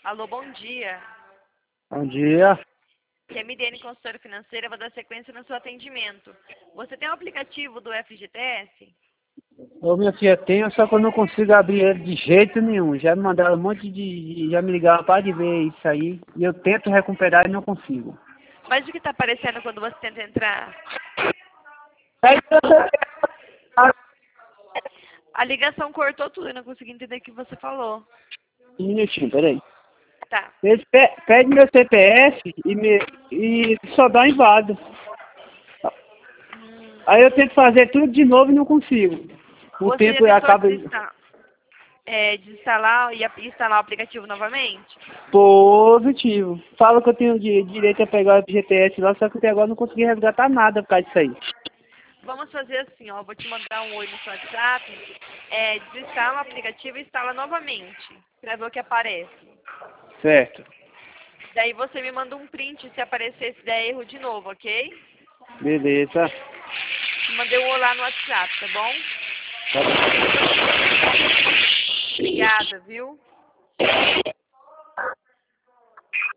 Alô, bom dia. Bom dia. Que é MDN Consultório Financeira, vou dar sequência no seu atendimento. Você tem o aplicativo do FGTS? Ô, minha filha, tenho, só que eu não consigo abrir ele de jeito nenhum. Já me mandaram um monte já me ligaram para de ver isso aí. E eu tento recuperar e não consigo. Mas o que está aparecendo quando você tenta entrar? Aí, A ligação cortou tudo, eu não consegui entender o que você falou. um minutinho, peraí. Tá. Eles pedem meu CPF e só dá inválido. Aí eu tento fazer tudo de novo e não consigo. O Você já tempo tentou acaba desinstalar e instalar o aplicativo novamente? positivo. Fala que eu tenho direito a pegar o FGTS lá, só que até agora eu não consegui resgatar nada por causa disso aí. Vamos fazer assim, ó. Vou te mandar um oi no seu WhatsApp. Desinstala o aplicativo e instala novamente. Pra ver o que aparece. Certo. Daí você me manda um print se aparecer se der erro de novo, ok? Beleza. Te mandei um olá no WhatsApp, tá bom? Obrigada, viu?